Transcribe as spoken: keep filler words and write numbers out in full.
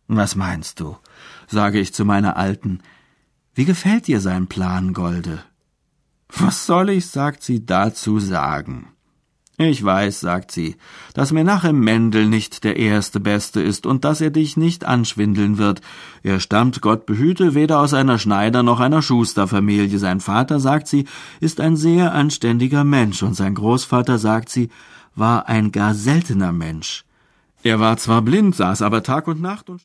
Was meinst du? Sage ich zu meiner Alten. Wie gefällt dir sein Plan, Golde? Was soll ich, sagt sie, dazu sagen? Ich weiß, sagt sie, dass Menachem Mendel nicht der erste Beste ist und dass er dich nicht anschwindeln wird. Er stammt, Gott behüte, weder aus einer Schneider- noch einer Schusterfamilie. Sein Vater, sagt sie, ist ein sehr anständiger Mensch und sein Großvater, sagt sie, war ein gar seltener Mensch. Er war zwar blind, saß aber Tag und Nacht und